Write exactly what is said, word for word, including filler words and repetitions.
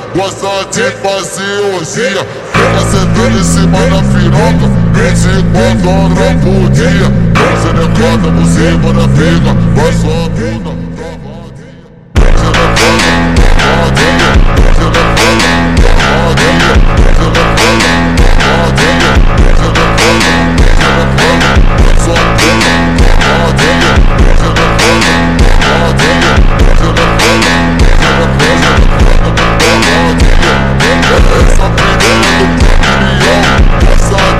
gosta de fazer orgia. Fica sentando em cima da piroca, vinte e quatro horas por dia. Você decota por cima da figa, vai sua bunda.